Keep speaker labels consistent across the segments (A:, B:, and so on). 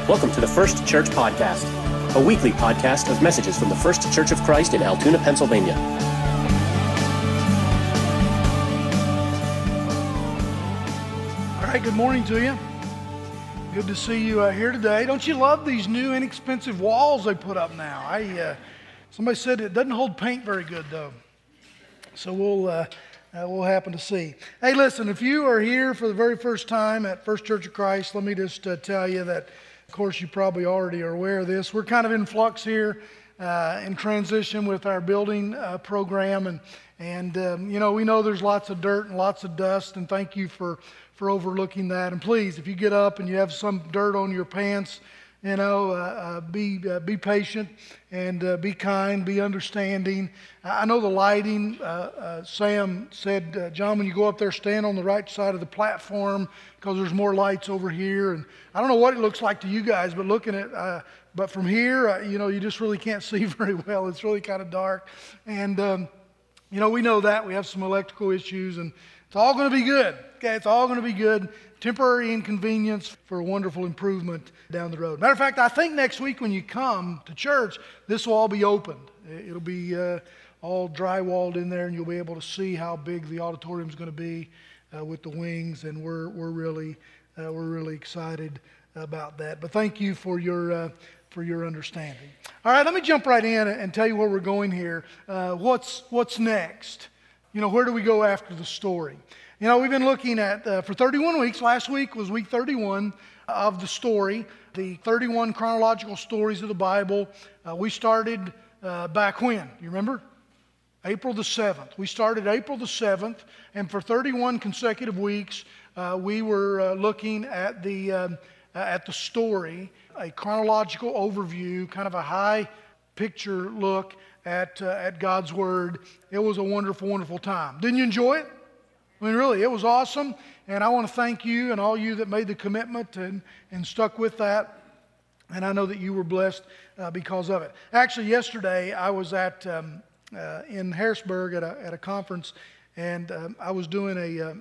A: Welcome to the First Church Podcast, a weekly podcast of messages from the First Church of Christ in Altoona, Pennsylvania.
B: All right, good morning to you. Good to see you here today. Don't you love these new inexpensive walls they put up now? Somebody said it doesn't hold paint very good though, so we'll happen to see. Hey, listen, if you are here for the very first time at First Church of Christ, let me just tell you that, of course, you probably already are aware of this. We're kind of in flux here, in transition with our building program, and you know, we know there's lots of dirt and lots of dust, and thank you for overlooking that. And please, if you get up and you have some dirt on your pants, you know, be patient and be kind, be understanding. I know the lighting, Sam said, John, when you go up there, stand on the right side of the platform because there's more lights over here. And I don't know what it looks like to you guys, but looking at, but from here, you know, you just really can't see very well. It's really kind of dark. And, you know, we know that. We have some electrical issues, and it's all going to be good. Okay, it's all going to be good. Temporary inconvenience for a wonderful improvement down the road. Matter of fact, I think next week when you come to church, this will all be opened. It'll be all drywalled in there, and you'll be able to see how big the auditorium is going to be with the wings. And we're really excited about that. But thank you for your understanding. All right, let me jump right in and tell you where we're going here. What's next? You know, where do we go after the story? You know, we've been looking at, for 31 weeks, last week was week 31 of the story, the 31 chronological stories of the Bible. We started back when? You remember? April the 7th. We started April the 7th, and for 31 consecutive weeks, we were looking at the story, a chronological overview, kind of a high picture look at God's Word. It was a wonderful, wonderful time. Didn't you enjoy it? I mean, really, it was awesome, and I want to thank you and all you that made the commitment and stuck with that, and I know that you were blessed because of it. Actually, yesterday I was in Harrisburg at a conference, and I was doing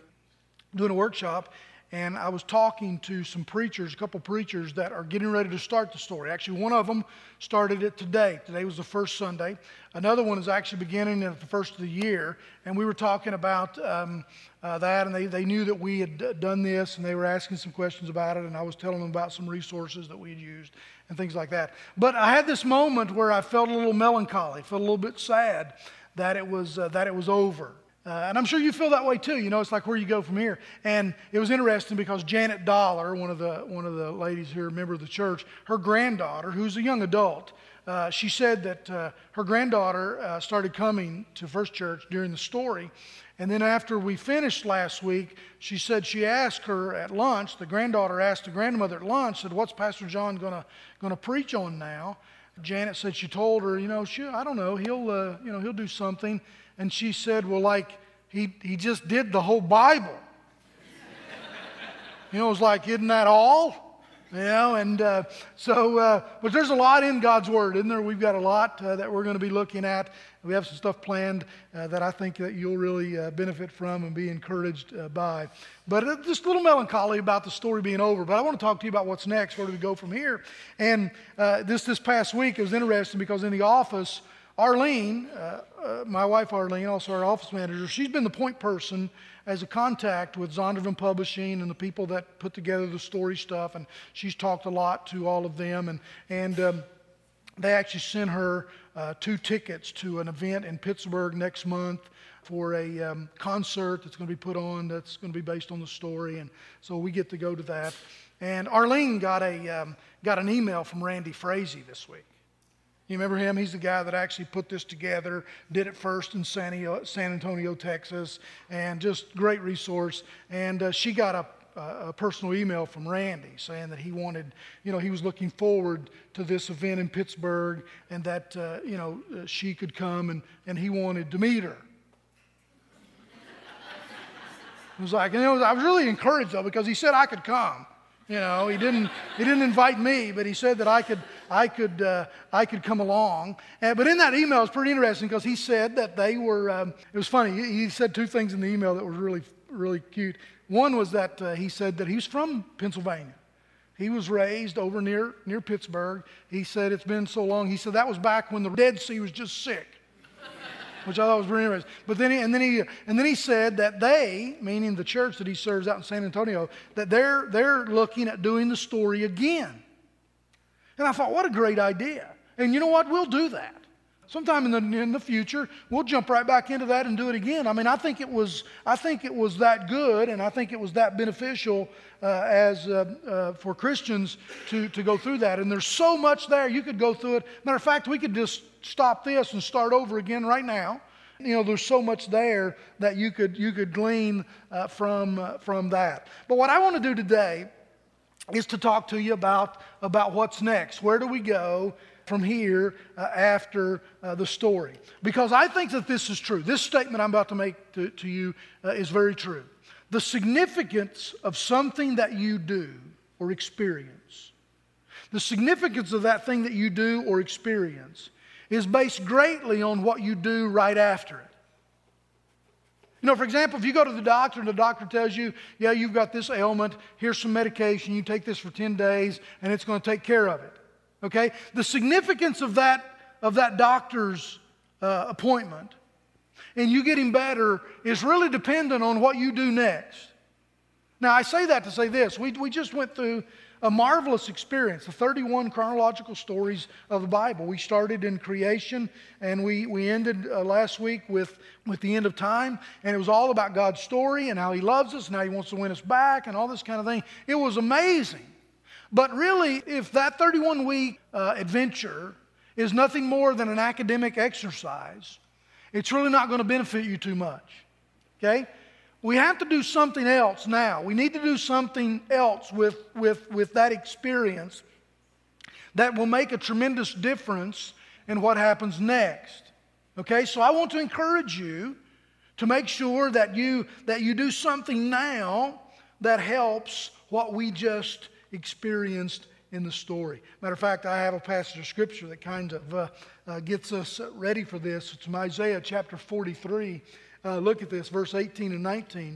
B: a workshop, and I was talking to some preachers, a couple preachers that are getting ready to start the story. Actually, one of them started it today. Today was the first Sunday. Another one is actually beginning at the first of the year. And we were talking about that, and they knew that we had done this, and they were asking some questions about it, and I was telling them about some resources that we had used and things like that. But I had this moment where I felt a little melancholy, felt a little bit sad that it was over. And I'm sure you feel that way too. You know, it's like, where you go from here. And it was interesting because Janet Dollar, one of the ladies here, a member of the church, her granddaughter, who's a young adult, she said that her granddaughter started coming to First Church during the story. And then after we finished last week, she said she asked her at lunch, the granddaughter asked the grandmother at lunch, said, "What's Pastor John gonna preach on now?" Janet said she told her, I don't know, he'll do something. And she said, well, like, he just did the whole Bible. It was like, isn't that all? And but there's a lot in God's Word, isn't there? We've got a lot that we're going to be looking at. We have some stuff planned that I think that you'll really benefit from and be encouraged by. But just a little melancholy about the story being over. But I want to talk to you about what's next. Where do we go from here? And this past week, it was interesting because in the office, Arlene, my wife Arlene, also our office manager, she's been the point person as a contact with Zondervan Publishing and the people that put together the story stuff, and she's talked a lot to all of them, and they actually sent her 2 tickets to an event in Pittsburgh next month for a concert that's going to be put on that's going to be based on the story, and so we get to go to that. And Arlene got an email from Randy Frazee this week. You remember him? He's the guy that actually put this together, did it first in San Antonio, Texas, and just great resource. And she got a personal email from Randy saying that he wanted, he was looking forward to this event in Pittsburgh, and that, she could come, and he wanted to meet her. It was like, I was really encouraged though, because he said I could come. He didn't invite me, but he said that I could come along. But in that email, it's pretty interesting because he said that they were. It was funny. He said 2 things in the email that were really, really cute. One was that he said that he was from Pennsylvania, He was raised over near Pittsburgh. He said it's been so long. He said that was back when the Dead Sea was just sick, which I thought was very interesting. But then he said that they, meaning the church that he serves out in San Antonio, that they're looking at doing the story again. And I thought, what a great idea. And you know what? We'll do that. Sometime in the future, we'll jump right back into that and do it again. I mean, I think it was that good, and I think it was that beneficial for Christians to go through that. And there's so much there. You could go through it. Matter of fact, we could just stop this and start over again right now. You know, there's so much there that you could glean from that. But what I want to do today is to talk to you about what's next. Where do we go from here after the story? Because I think that this is true. This statement I'm about to make to you is very true. The significance of something that you do or experience, the significance of that thing that you do or experience is based greatly on what you do right after it. You know, for example, if you go to the doctor and the doctor tells you, yeah, you've got this ailment, here's some medication, you take this for 10 days and it's going to take care of it. Okay? The significance of that doctor's appointment and you getting better is really dependent on what you do next. Now, I say that to say this. We just went through a marvelous experience, the 31 chronological stories of the Bible. We started in creation, and we ended last week with the end of time, and it was all about God's story and how He loves us and how He wants to win us back and all this kind of thing. It was amazing. But really, if that 31-week adventure is nothing more than an academic exercise, it's really not going to benefit you too much. Okay? We have to do something else now. We need to do something else with that experience that will make a tremendous difference in what happens next. Okay? So I want to encourage you to make sure that you do something now that helps what we just experienced in the story. Matter of fact, I have a passage of Scripture that kind of gets us ready for this. It's from Isaiah chapter 43. Look at this, verse 18 and 19.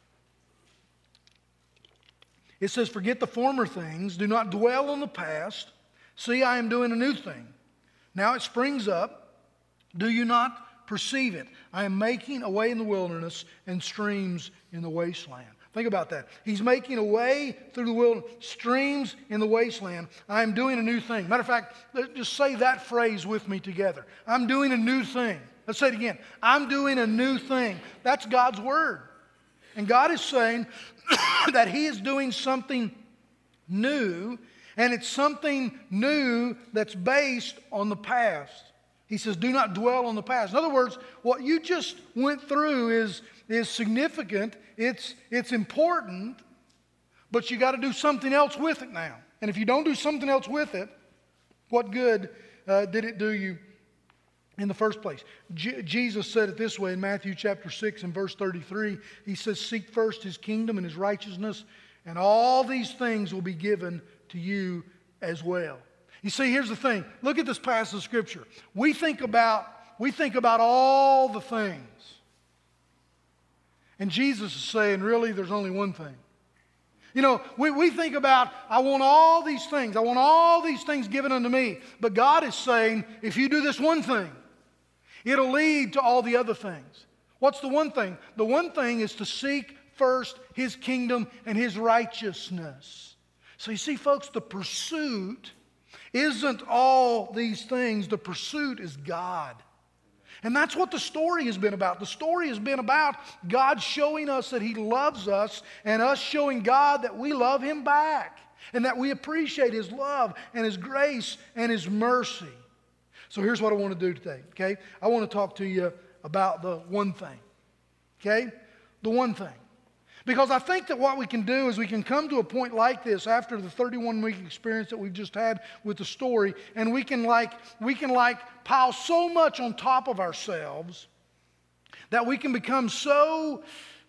B: It says, forget the former things, do not dwell on the past. See, I am doing a new thing. Now it springs up. Do you not perceive it? I am making a way in the wilderness and streams in the wasteland. Think about that. He's making a way through the wilderness, streams in the wasteland. I am doing a new thing. Matter of fact, just say that phrase with me together. I'm doing a new thing. Let's say it again. I'm doing a new thing. That's God's word. And God is saying that He is doing something new, and it's something new that's based on the past. He says, do not dwell on the past. In other words, what you just went through is significant. It's important, but you got to do something else with it now. And if you don't do something else with it, what good did it do you in the first place? Jesus said it this way in Matthew chapter 6 and verse 33. He says, seek first His kingdom and His righteousness, and all these things will be given to you as well. You see, here's the thing. Look at this passage of Scripture. We think about all the things. And Jesus is saying, really, there's only one thing. You know, we think about, I want all these things. I want all these things given unto me. But God is saying, if you do this one thing, it'll lead to all the other things. What's the one thing? The one thing is to seek first His kingdom and His righteousness. So you see, folks, the pursuit isn't all these things. The pursuit is God. And that's what the story has been about. The story has been about God showing us that He loves us and us showing God that we love Him back and that we appreciate His love and His grace and His mercy. So here's what I want to do today, okay? I want to talk to you about the one thing, okay? The one thing. Because I think that what we can do is we can come to a point like this after the 31-week experience that we've just had with the story, and we can pile so much on top of ourselves that we can become so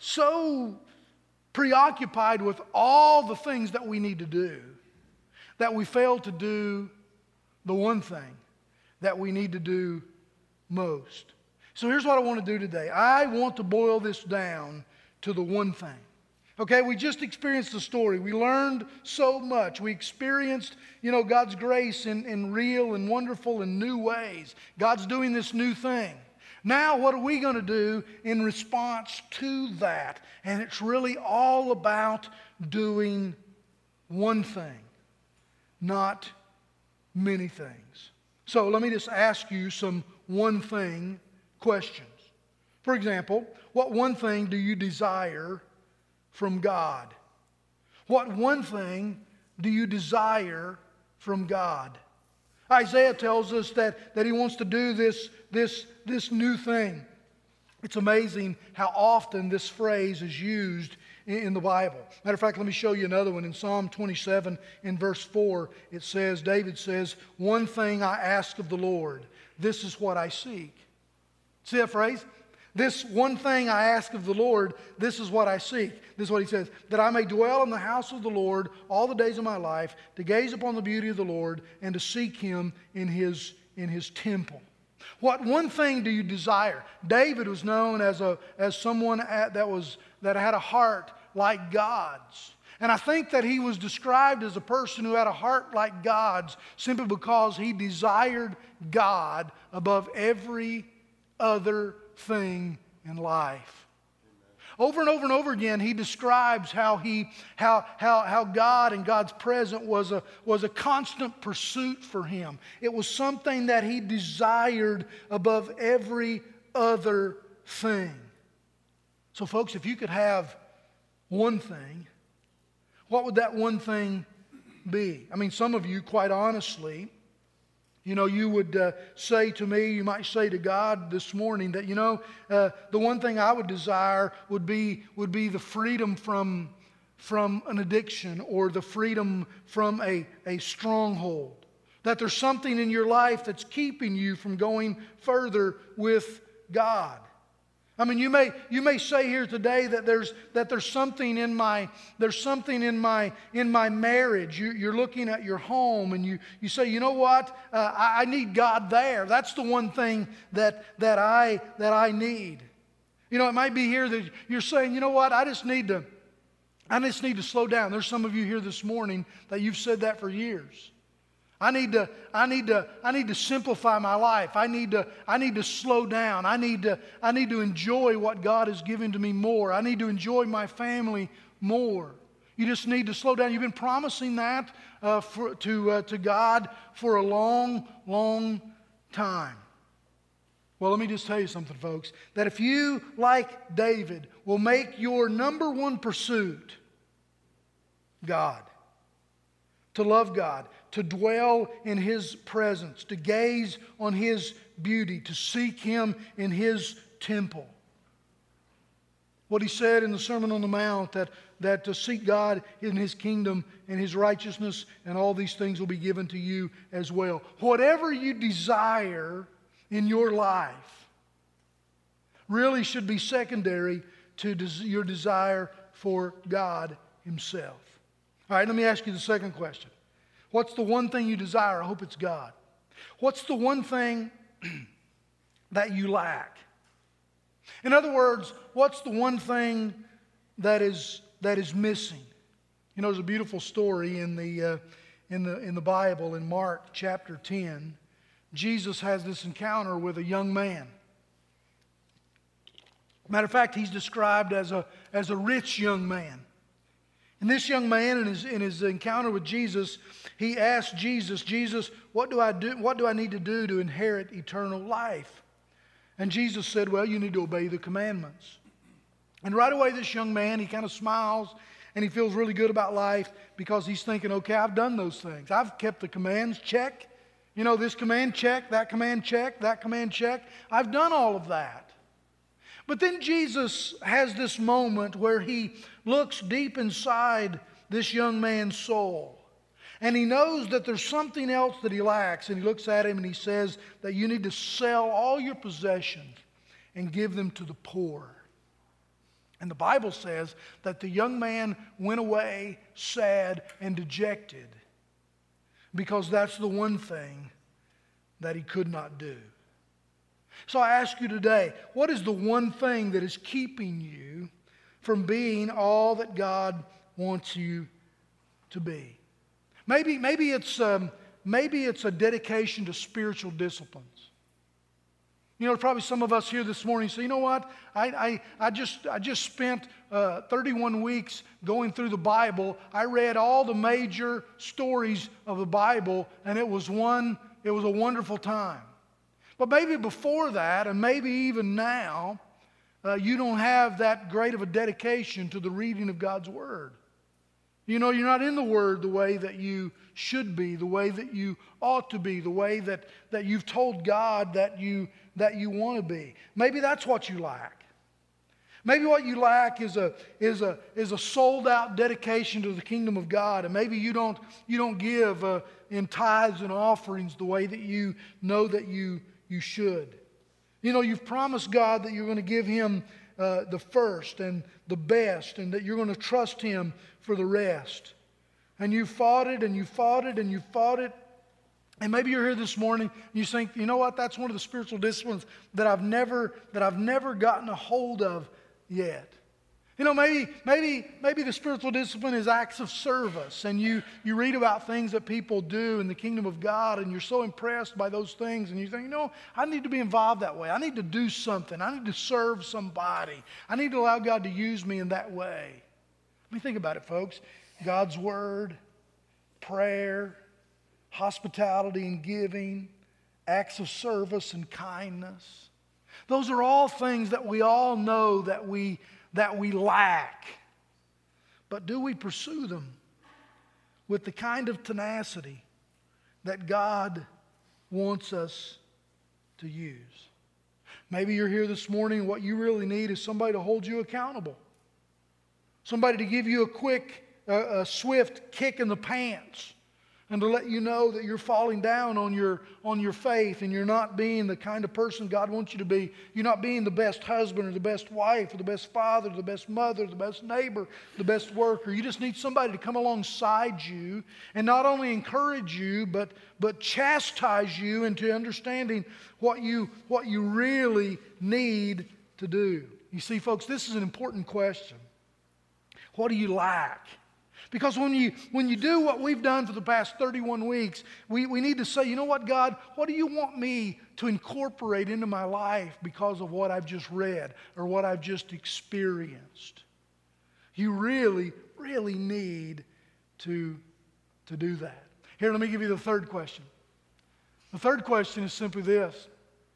B: preoccupied with all the things that we need to do that we fail to do the one thing that we need to do most. So here's what I want to do today. I want to boil this down to the one thing. Okay, we just experienced the story. We learned so much. We experienced, God's grace in real and wonderful and new ways. God's doing this new thing. Now, what are we going to do in response to that? And it's really all about doing one thing, not many things. So let me just ask you some one thing questions. For example, what one thing do you desire from God? What one thing do you desire from God? Isaiah tells us that he wants to do this new thing. It's amazing how often this phrase is used in the Bible. Matter of fact, let me show you another one. In Psalm 27, in verse 4, it says, David says, "One thing I ask of the Lord, this is what I seek." See that phrase? This one thing I ask of the Lord, this is what I seek. This is what he says, that I may dwell in the house of the Lord all the days of my life, to gaze upon the beauty of the Lord and to seek him in his temple. What one thing do you desire? David was known as someone that had a heart like God's. And I think that he was described as a person who had a heart like God's simply because he desired God above every other thing in life. Over and over and over again, he describes how God and God's presence was a constant pursuit for him. It was something that he desired above every other thing. So folks, if you could have one thing, what would that one thing be? I mean, some of you, quite honestly, you would say to me, you might say to God this morning that, the one thing I would desire would be the freedom from an addiction or the freedom from a stronghold. That there's something in your life that's keeping you from going further with God. I mean, you may say here today that there's something in my marriage. You're looking at your home and you say, you know what? I need God there. That's the one thing that I need. It might be here that you're saying, you know what? I just need to slow down. There's some of you here this morning that you've said that for years. I need to simplify my life. I need to slow down. I need to enjoy what God has given to me more. I need to enjoy my family more. You just need to slow down. You've been promising that to God for a long, long time. Well, let me just tell you something, folks. That if you, like David, will make your number one pursuit God, to love God, to dwell in His presence, to gaze on His beauty, to seek Him in His temple. What He said in the Sermon on the Mount, that to seek God in His kingdom and His righteousness, and all these things will be given to you as well. Whatever you desire in your life really should be secondary to your desire for God Himself. All right, let me ask you the second question. What's the one thing you desire? I hope it's God. What's the one thing that you lack? In other words, what's the one thing that is missing? There's a beautiful story in the Bible in Mark chapter 10. Jesus has this encounter with a young man. Matter of fact, he's described as a rich young man. And this young man, in his encounter with Jesus, he asked Jesus, "Jesus, what do I do? What do I need to do to inherit eternal life?" And Jesus said, "Well, you need to obey the commandments." And right away, this young man, he kind of smiles and he feels really good about life because he's thinking, "Okay, I've done those things. I've kept the commands, check. This command, check. That command, check. That command, check. I've done all of that." But then Jesus has this moment where He looks deep inside this young man's soul. And He knows that there's something else that he lacks. And He looks at him and He says that you need to sell all your possessions and give them to the poor. And the Bible says that the young man went away sad and dejected because that's the one thing that he could not do. So I ask you today, what is the one thing that is keeping you from being all that God wants you to be. Maybe it's a dedication to spiritual disciplines. You know, probably some of us here this morning say, you know what? I just spent 31 weeks going through the Bible. I read all the major stories of the Bible, and it was a wonderful time. But maybe before that, and maybe even now, you don't have that great of a dedication to the reading of God's Word. You know, you're not in the Word the way that you should be, the way that you ought to be, the way that you've told God that you want to be. Maybe that's what you lack. Maybe what you lack is a sold out dedication to the kingdom of God, and maybe you don't give in tithes and offerings the way that you know that you should. You know, you've promised God that you're going to give Him the first and the best, and that you're going to trust Him for the rest. And you fought it, and you fought it, and you fought it. And maybe you're here this morning and you think, you know what, that's one of the spiritual disciplines that I've never gotten a hold of yet. You know, maybe the spiritual discipline is acts of service, and you read about things that people do in the kingdom of God, and you're so impressed by those things, and you think, you know, I need to be involved that way. I need to do something. I need to serve somebody. I need to allow God to use me in that way. Let me think about it, folks. God's Word, prayer, hospitality and giving, acts of service and kindness. Those are all things that we all know that we lack. But do we pursue them with the kind of tenacity that God wants us to use? Maybe you're here this morning and what you really need is somebody to hold you accountable. Somebody to give you a swift kick in the pants, and to let you know that you're falling down on your faith, and you're not being the kind of person God wants you to be. You're not being the best husband or the best wife or the best father or the best mother or the best neighbor, the best worker. You just need somebody to come alongside you and not only encourage you but chastise you into understanding what you really need to do. You see, folks, this is an important question. What do you lack? Because when you do what we've done for the past 31 weeks, we need to say, you know what, God, what do you want me to incorporate into my life because of what I've just read or what I've just experienced? You really, really need to do that. Here, let me give you the third question. The third question is simply this.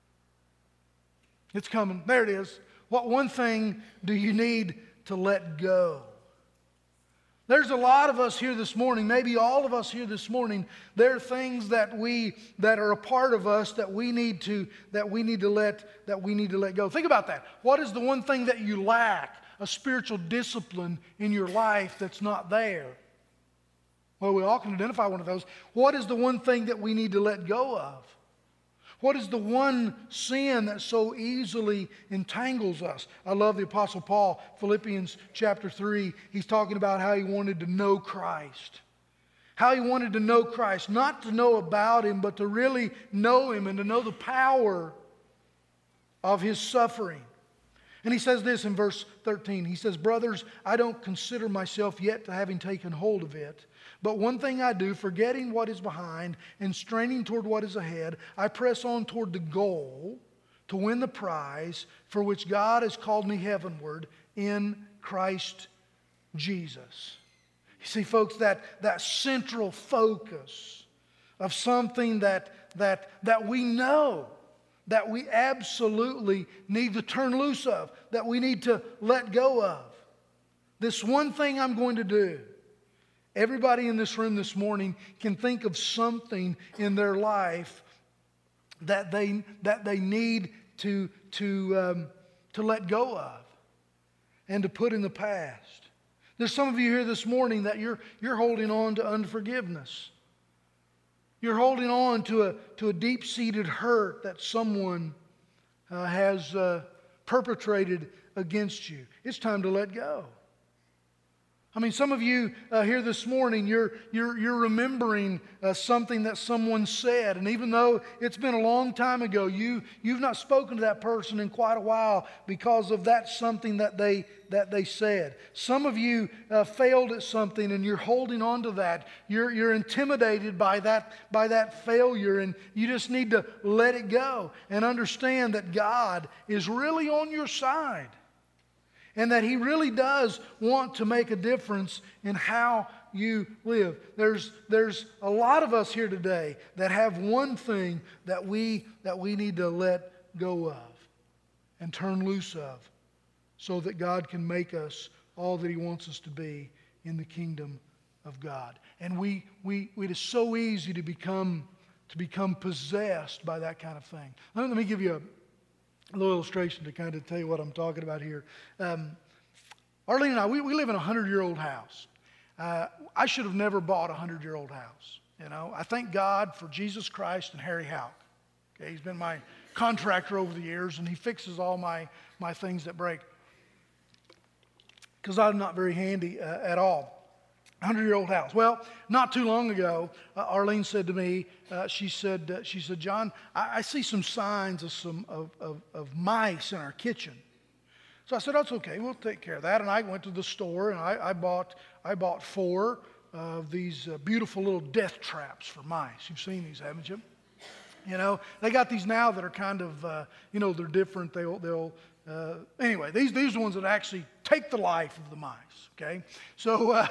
B: It's coming. There it is. What one thing do you need to let go? There's a lot of us here this morning, maybe all of us here this morning, there are things that are a part of us that we need to let go. Think about that. What is the one thing that you lack, a spiritual discipline in your life that's not there? Well, we all can identify one of those. What is the one thing that we need to let go of? What is the one sin that so easily entangles us? I love the Apostle Paul, Philippians chapter 3. He's talking about how he wanted to know Christ. How he wanted to know Christ. Not to know about Him, but to really know Him and to know the power of His suffering. And he says this in verse 13. He says, "Brothers, I don't consider myself yet to having taken hold of it. But one thing I do, forgetting what is behind and straining toward what is ahead, I press on toward the goal to win the prize for which God has called me heavenward in Christ Jesus." You see, folks, that central focus of something that we know, that we absolutely need to turn loose of, that we need to let go of. This one thing I'm going to do. Everybody in this room this morning can think of something in their life that they need to let go of and to put in the past. There's some of you here this morning that you're holding on to unforgiveness. You're holding on to a deep-seated hurt that someone has perpetrated against you. It's time to let go. I mean, some of you here this morning, you're remembering something that someone said, and even though it's been a long time ago, you've not spoken to that person in quite a while because of that something that they said. Some of you failed at something, and you're holding on to that. You're intimidated by that failure, and you just need to let it go and understand that God is really on your side. And that He really does want to make a difference in how you live. There's a lot of us here today that have one thing that we need to let go of and turn loose of, so that God can make us all that He wants us to be in the kingdom of God. And it is so easy to become possessed by that kind of thing. Let me give you a little illustration to kind of tell you what I'm talking about here. Arlene and I, we live in a 100-year-old house. I should have never bought a 100-year-old house. You know, I thank God for Jesus Christ and Harry Houck. Okay, he's been my contractor over the years, and he fixes all my things that break, because I'm not very handy at all. 100-year-old house. Well, not too long ago, Arlene said to me, she said, John, I see some signs of mice in our kitchen. So I said, that's okay, we'll take care of that. And I went to the store, and I bought 4 of these beautiful little death traps for mice. You've seen these, haven't you? You know, they got these now that are kind of, they're different. Anyway, these are the ones that actually take the life of the mice. Okay, so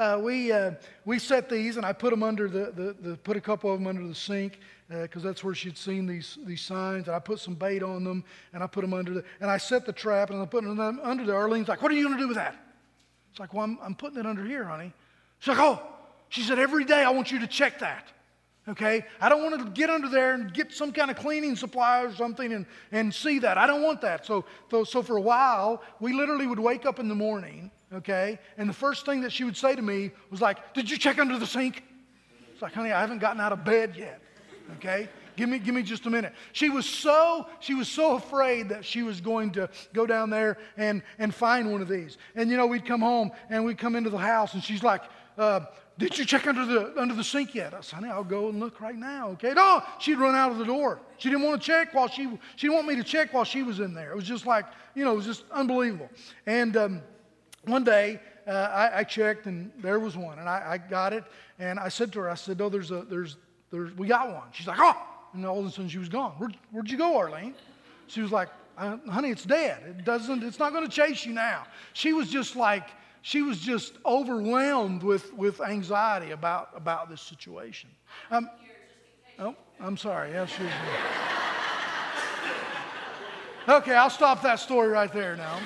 B: we set these, and I put them under put a couple of them under the sink, because that's where she'd seen these signs. And I put some bait on them, and I put them and I set the trap, and I put them under there. Arlene's like, "What are you going to do with that?" It's like, "Well, I'm putting it under here, honey." She's like, "Oh," she said, "every day I want you to check that. Okay, I don't want to get under there and get some kind of cleaning supply or something and see that. I don't want that." So for a while, we literally would wake up in the morning, okay, and the first thing that she would say to me was like, "Did you check under the sink?" It's like, "Honey, I haven't gotten out of bed yet. Okay, give me just a minute." She was so afraid that she was going to go down there and find one of these. And we'd come home and we'd come into the house, and she's like, "Did you check under the sink yet?" I said, "Honey, I'll go and look right now." Okay, no, she'd run out of the door. She didn't want to check she didn't want me to check while she was in there. It was just like, it was just unbelievable. And one day I checked, and there was one, and I got it, and I said to her, I said, "No, we got one." She's like, "Oh," and all of a sudden she was gone. Where'd you go, Arlene?" She was like, "Honey, it's dead. It's not going to chase you now." She was just overwhelmed with anxiety about this situation. Oh, I'm sorry. Yeah, she was. Okay, I'll stop that story right there now.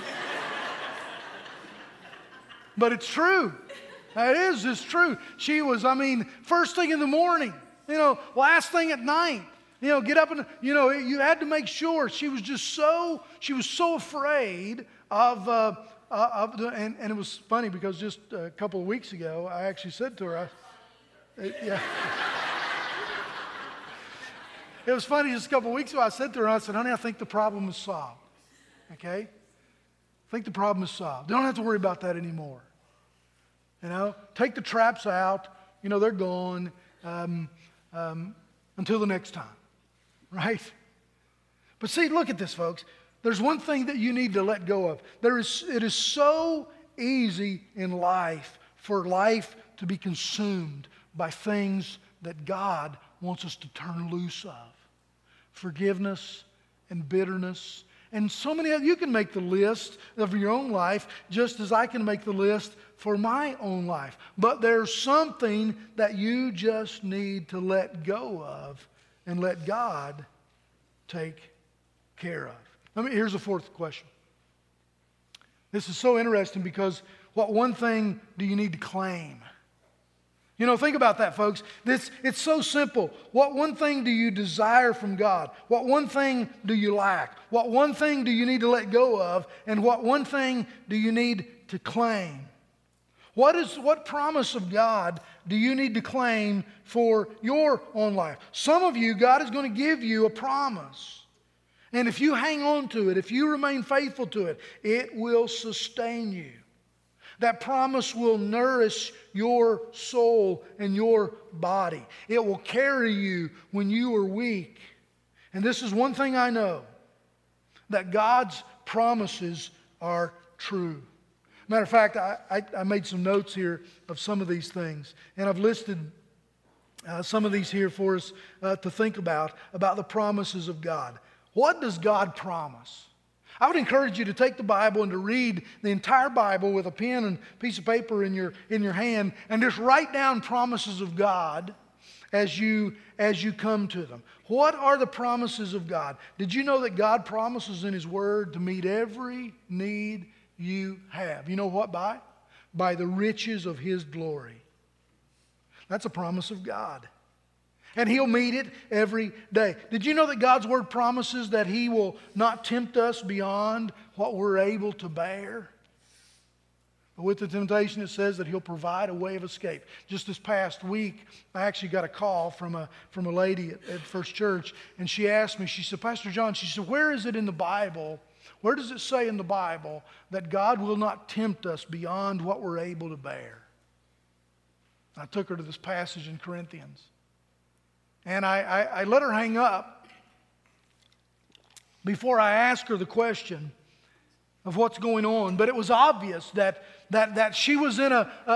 B: But it's true. It's true. She was, first thing in the morning, last thing at night, get up and, you had to make sure. She was so afraid of and it was funny because just a couple of weeks ago, I actually said to her, yeah. It was funny, just a couple of weeks ago, I said to her, I said, "Honey, I think the problem is solved." Okay? I think the problem is solved. Don't have to worry about that anymore. Take the traps out. They're gone until the next time. Right? But see, look at this, folks. There's one thing that you need to let go of. It is so easy in life for life to be consumed by things that God wants us to turn loose of. Forgiveness and bitterness and so many other. You can make the list of your own life just as I can make the list for my own life. But there's something that you just need to let go of and let God take care of. Here's the 4th question. This is so interesting because what one thing do you need to claim? Think about that, folks. It's so simple. What one thing do you desire from God? What one thing do you lack? What one thing do you need to let go of? And what one thing do you need to claim? What promise of God do you need to claim for your own life? Some of you, God is going to give you a promise. And if you hang on to it, if you remain faithful to it, it will sustain you. That promise will nourish your soul and your body. It will carry you when you are weak. And this is one thing I know, that God's promises are true. Matter of fact, I made some notes here of some of these things, and I've listed some of these here for us to think about the promises of God. What does God promise? I would encourage you to take the Bible and to read the entire Bible with a pen and piece of paper in your hand and just write down promises of God as you come to them. What are the promises of God? Did you know that God promises in His Word to meet every need you have? You know what by? By the riches of His glory. That's a promise of God. And He'll meet it every day. Did you know that God's Word promises that He will not tempt us beyond what we're able to bear? But with the temptation, it says that He'll provide a way of escape. Just this past week, I actually got a call from a lady at First Church, and she asked me, she said, Pastor John, she said, where is it in the Bible, where does it say in the Bible that God will not tempt us beyond what we're able to bear? I took her to this passage in Corinthians. And I let her hang up before I asked her the question of what's going on. But it was obvious that she was in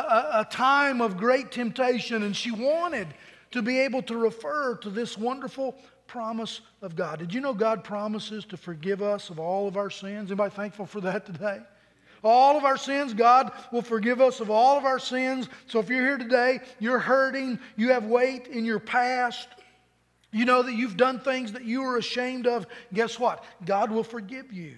B: a time of great temptation, and she wanted to be able to refer to this wonderful promise of God. Did you know God promises to forgive us of all of our sins? Anybody thankful for that today? All of our sins, God will forgive us of all of our sins. So if you're here today, you're hurting, you have weight in your past, you know that you've done things that you are ashamed of, guess what? God will forgive you.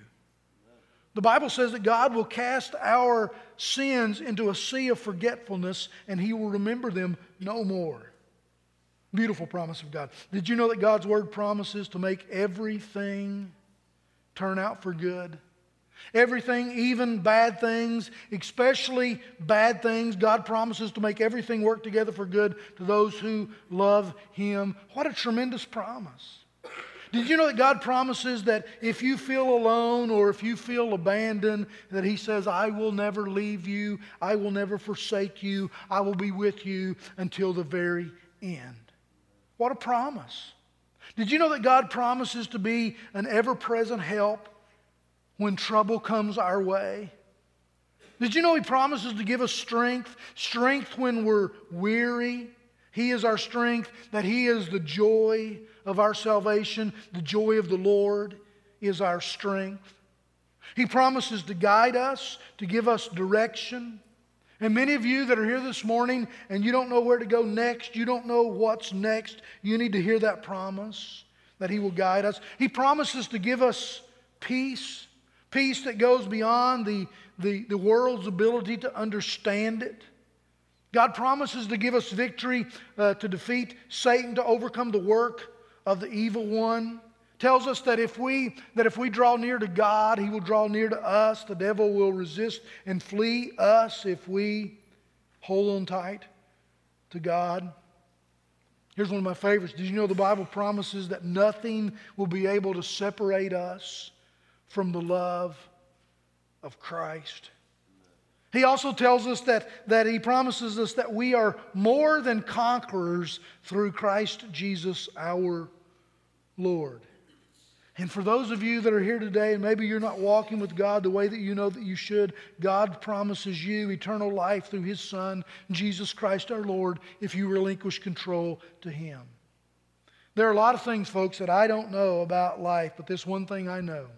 B: The Bible says that God will cast our sins into a sea of forgetfulness, and He will remember them no more. Beautiful promise of God. Did you know that God's Word promises to make everything turn out for good? Everything, even bad things, especially bad things, God promises to make everything work together for good to those who love Him. What a tremendous promise. Did you know that God promises that if you feel alone or if you feel abandoned, that He says, I will never leave you, I will never forsake you, I will be with you until the very end. What a promise. Did you know that God promises to be an ever-present help when trouble comes our way? Did you know He promises to give us strength when we're weary? He is our strength, that He is the joy of our salvation. The joy of the Lord is our strength. He promises to guide us, to give us direction. And many of you that are here this morning and you don't know where to go next, you don't know what's next, you need to hear that promise that He will guide us. He promises to give us peace, peace that goes beyond the world's ability to understand it. God promises to give us victory to defeat Satan, to overcome the work of the evil one. Tells us that if we draw near to God, He will draw near to us. The devil will resist and flee us if we hold on tight to God. Here's one of my favorites. Did you know the Bible promises that nothing will be able to separate us from the love of Christ? He also tells us that He promises us that we are more than conquerors through Christ Jesus our Lord. And for those of you that are here today, and maybe you're not walking with God the way that you know that you should, God promises you eternal life through His Son, Jesus Christ our Lord, if you relinquish control to Him. There are a lot of things, folks, that I don't know about life, but this one thing I know.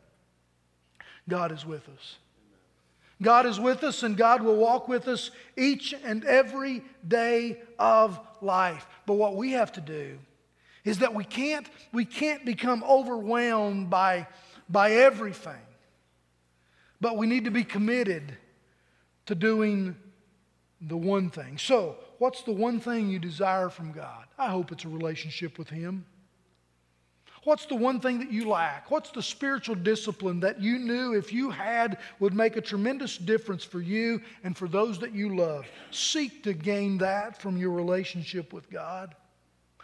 B: God is with us. God is with us, and God will walk with us each and every day of life. But what we have to do is that we can't become overwhelmed by everything. But we need to be committed to doing the one thing. So, what's the one thing you desire from God? I hope it's a relationship with Him. What's the one thing that you lack? What's the spiritual discipline that you knew if you had would make a tremendous difference for you and for those that you love? Seek to gain that from your relationship with God.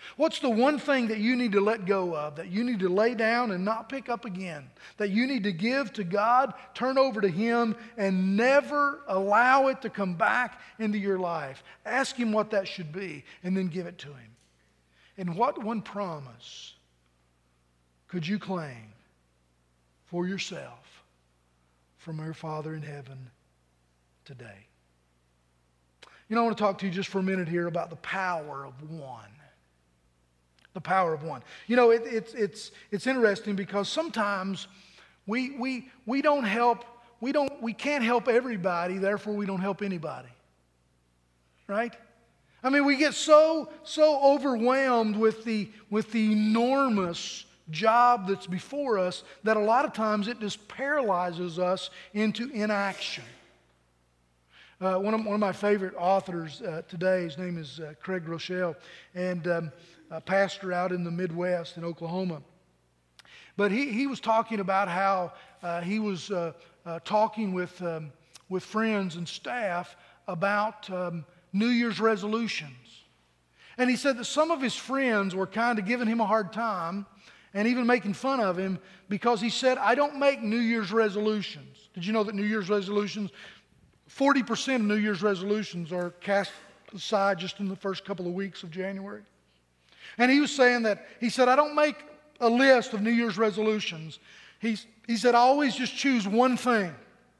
B: What's the one thing that you need to let go of, that you need to lay down and not pick up again, that you need to give to God, turn over to Him, and never allow it to come back into your life? Ask Him what that should be, and then give it to Him. And what one promise could you claim for yourself from your Father in heaven today? You know, I want to talk to you just for a minute here about the power of one. The power of one. You know, it's interesting because sometimes we don't help, we can't help everybody, therefore we don't help anybody. Right? I mean, we get so overwhelmed with the enormous job that's before us that a lot of times it just paralyzes us into inaction. One of my favorite authors today, his name is Craig Rochelle, and a pastor out in the Midwest in Oklahoma. But he was talking about how he was talking with friends and staff about New Year's resolutions. And he said that some of his friends were kind of giving him a hard time and even making fun of him because he said, I don't make New Year's resolutions. Did you know that New Year's resolutions, 40% of New Year's resolutions are cast aside just in the first couple of weeks of January? And he was saying that, he said, I don't make a list of New Year's resolutions. He said, I always just choose one thing.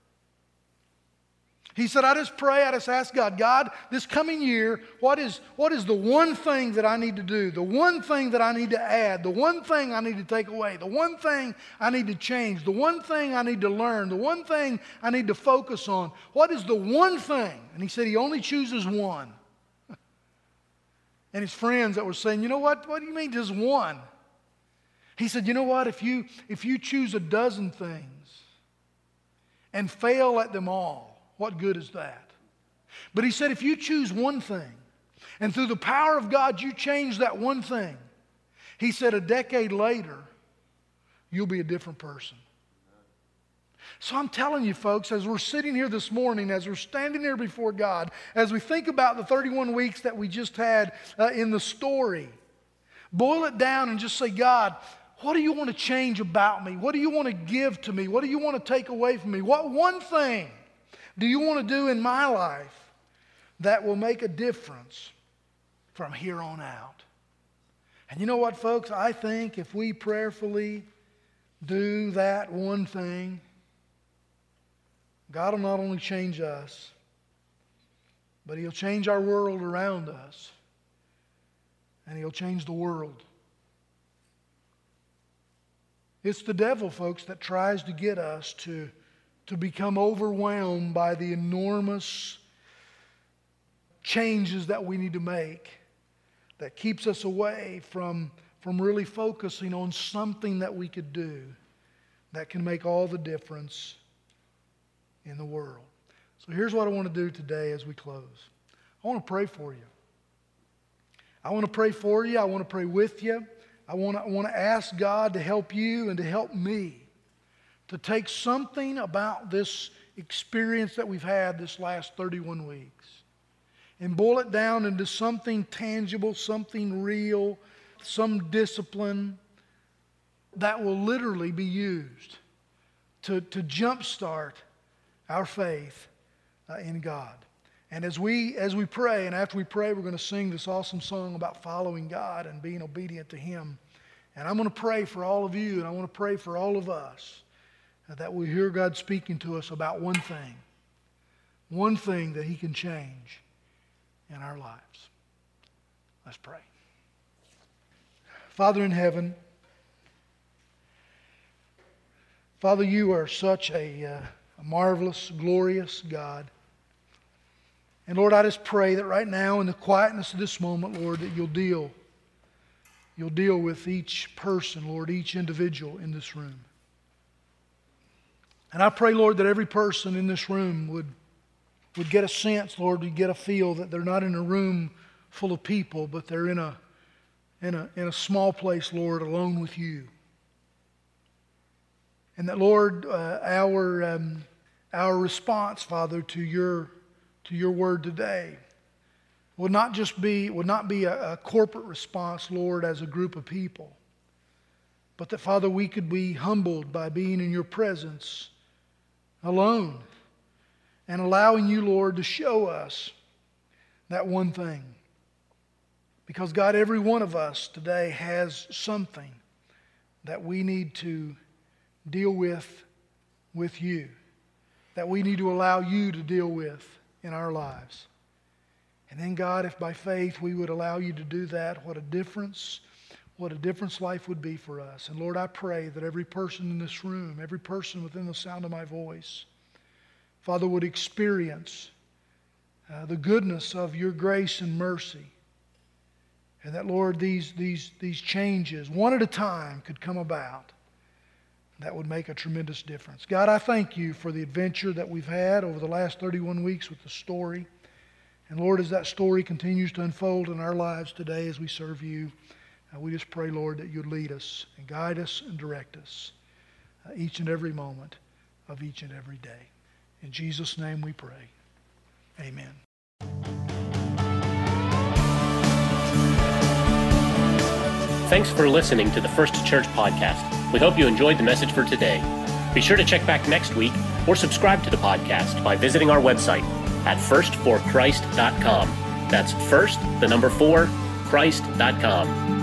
B: He said, I just pray, I just ask God, God, this coming year, what is the one thing that I need to do? The one thing that I need to add? The one thing I need to take away? The one thing I need to change? The one thing I need to learn? The one thing I need to focus on? What is the one thing? And he said he only chooses one. And his friends that were saying, you know what do you mean just one? He said, you know what, if you choose a dozen things and fail at them all, what good is that? But he said, if you choose one thing, and through the power of God you change that one thing, he said a decade later, you'll be a different person. So I'm telling you folks, as we're sitting here this morning, as we're standing here before God, as we think about the 31 weeks that we just had in the story, boil it down and just say, God, what do you want to change about me? What do you want to give to me? What do you want to take away from me? What one thing do you want to do in my life that will make a difference from here on out? And you know what, folks? I think if we prayerfully do that one thing, God will not only change us, but He'll change our world around us, and He'll change the world. It's the devil, folks, that tries to get us to become overwhelmed by the enormous changes that we need to make, that keeps us away from really focusing on something that we could do that can make all the difference in the world. So here's what I want to do today as we close. I want to pray for you. I want to pray for you. I want to pray with you. I want to ask God to help you and to help me to take something about this experience that we've had this last 31 weeks and boil it down into something tangible, something real, some discipline that will literally be used to jumpstart our faith in God. And as we pray, and after we pray, we're going to sing this awesome song about following God and being obedient to Him. And I'm going to pray for all of you, and I want to pray for all of us that we hear God speaking to us about one thing that He can change in our lives. Let's pray. Father in heaven, Father, you are such a marvelous, glorious God. And Lord, I just pray that right now in the quietness of this moment, Lord, that you'll deal with each person, Lord, each individual in this room. And I pray, Lord, that every person in this room would get a sense, Lord, would get a feel that they're not in a room full of people, but they're in a small place, Lord, alone with you. And that, Lord, our response, Father, to your word today would not be a corporate response, Lord, as a group of people, but that, Father, we could be humbled by being in your presence alone and allowing you, Lord, to show us that one thing. Because, God, every one of us today has something that we need to deal with you, that we need to allow you to deal with in our lives. And then, God, if by faith we would allow you to do that, what a difference life would be for us. And Lord, I pray that every person in this room, every person within the sound of my voice, Father, would experience the goodness of your grace and mercy. And that, Lord, these changes, one at a time, could come about. That would make a tremendous difference. God, I thank you for the adventure that we've had over the last 31 weeks with the story. And Lord, as that story continues to unfold in our lives today as we serve you, we just pray, Lord, that you'd lead us and guide us and direct us each and every moment of each and every day. In Jesus' name we pray. Amen.
A: Thanks for listening to the First Church Podcast. We hope you enjoyed the message for today. Be sure to check back next week or subscribe to the podcast by visiting our website at firstforchrist.com. That's first, the number 4, Christ.com.